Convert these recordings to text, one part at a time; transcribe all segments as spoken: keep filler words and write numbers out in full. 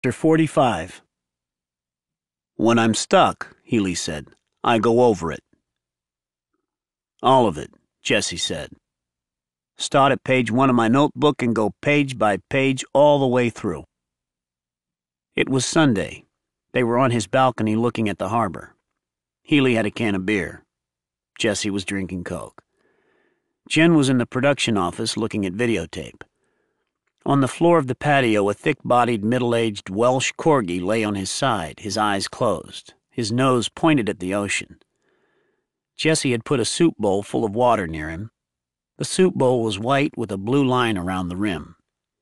Chapter forty-five. When I'm stuck, Healy said, I go over it. All of it, Jesse said. Start at page one of my notebook and go page by page all the way through. It was Sunday. They were on his balcony looking at the harbor. Healy had a can of beer. Jesse was drinking Coke. Jen was in the production office looking at videotape. On the floor of the patio, a thick-bodied, middle-aged Welsh corgi lay on his side, his eyes closed, his nose pointed at the ocean. Jesse had put a soup bowl full of water near him. The soup bowl was white with a blue line around the rim.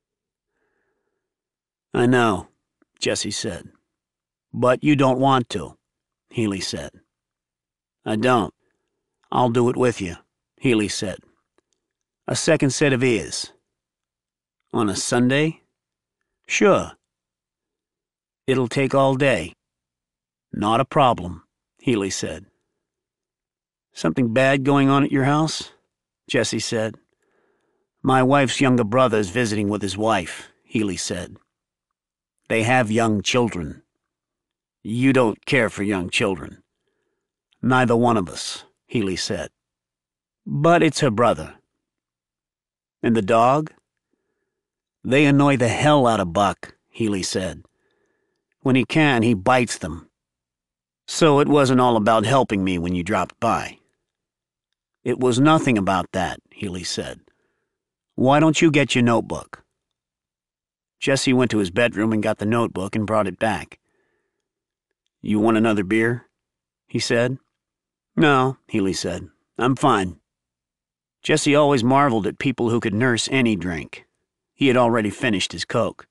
I know, Jesse said. But you don't want to, Healy said. I don't. I'll do it with you, Healy said. A second set of ears. On a Sunday? Sure. It'll take all day. Not a problem, Healy said. Something bad going on at your house? Jesse said. My wife's younger brother's visiting with his wife, Healy said. They have young children. You don't care for young children. Neither one of us, Healy said. But it's her brother. And the dog? They annoy the hell out of Buck, Healy said. When he can, he bites them. So it wasn't all about helping me when you dropped by. It was nothing about that, Healy said. Why don't you get your notebook? Jesse went to his bedroom and got the notebook and brought it back. You want another beer? He said. No, Healy said. I'm fine. Jesse always marveled at people who could nurse any drink. He had already finished his Coke.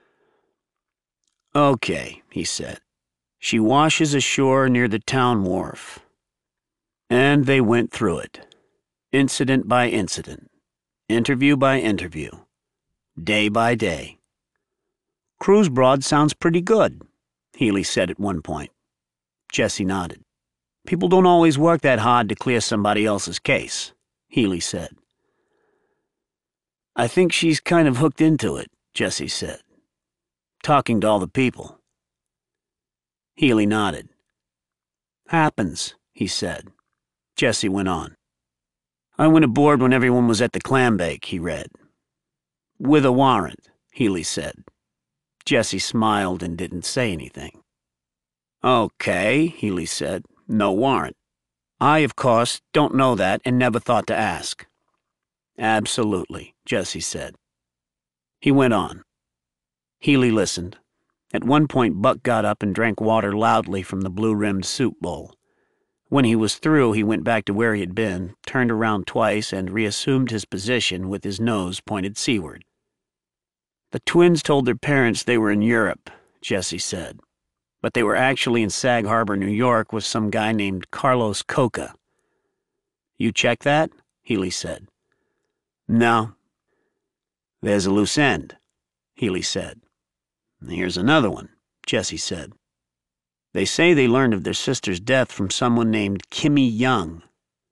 Okay, he said. She washes ashore near the town wharf. And they went through it. Incident by incident. Interview by interview. Day by day. Cruise Broad sounds pretty good, Healy said at one point. Jesse nodded. People don't always work that hard to clear somebody else's case, Healy said. I think she's kind of hooked into it, Jesse said. Talking to all the people. Healy nodded. Happens, he said. Jesse went on. I went aboard when everyone was at the clam bake, he read. With a warrant, Healy said. Jesse smiled and didn't say anything. Okay, Healy said. No warrant. I, of course, don't know that and never thought to ask. Absolutely, Jesse said. He went on. Healy listened. At one point, Buck got up and drank water loudly from the blue-rimmed soup bowl. When he was through, he went back to where he had been, turned around twice, and reassumed his position with his nose pointed seaward. The twins told their parents they were in Europe, Jesse said, but they were actually in Sag Harbor, New York, with some guy named Carlos Coca. You check that? Healy said. No. There's a loose end, Healy said. Here's another one, Jesse said. They say they learned of their sister's death from someone named Kimmy Young.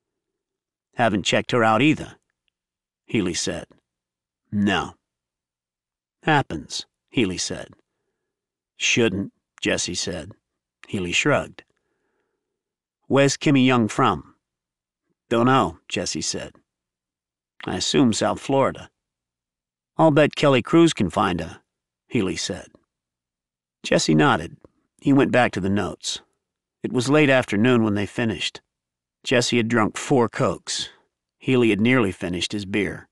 Haven't checked her out either, Healy said. No. Happens, Healy said. Shouldn't, Jesse said. Healy shrugged. Where's Kimmy Young from? Don't know, Jesse said. I assume South Florida. I'll bet Kelly Cruz can find her, Healy said. Jesse nodded. He went back to the notes. It was late afternoon when they finished. Jesse had drunk four Cokes. Healy had nearly finished his beer.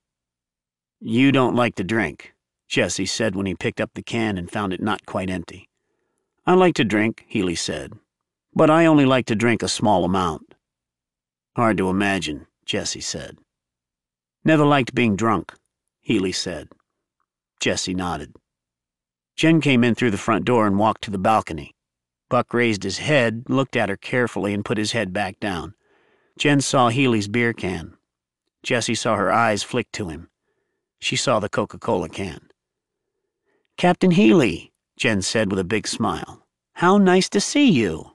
You don't like to drink, Jesse said when he picked up the can and found it not quite empty. I like to drink, Healy said, but I only like to drink a small amount. Hard to imagine, Jesse said. Never liked being drunk, Healy said. Jesse nodded. Jen came in through the front door and walked to the balcony. Buck raised his head, looked at her carefully, and put his head back down. Jen saw Healy's beer can. Jesse saw her eyes flick to him. She saw the Coca-Cola can. Captain Healy, Jen said with a big smile. How nice to see you.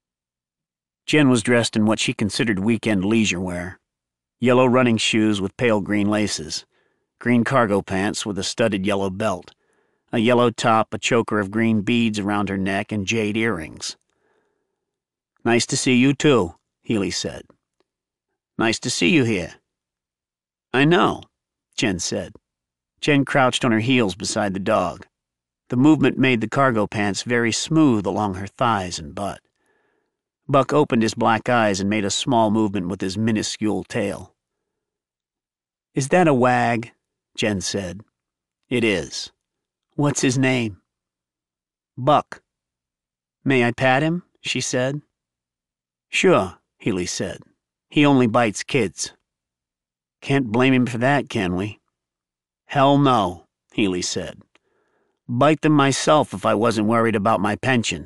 Jen was dressed in what she considered weekend leisure wear. Yellow running shoes with pale green laces, green cargo pants with a studded yellow belt, a yellow top, a choker of green beads around her neck, and jade earrings. "Nice to see you, too," Healy said. "Nice to see you here." "I know," Jen said. Jen crouched on her heels beside the dog. The movement made the cargo pants very smooth along her thighs and butt. Buck opened his black eyes and made a small movement with his minuscule tail. "Is that a wag?" Jen said. "It is." "What's his name?" "Buck." "May I pat him?" she said. "Sure," Healy said. "He only bites kids." "Can't blame him for that, can we?" "Hell no," Healy said. "Bite them myself if I wasn't worried about my pension."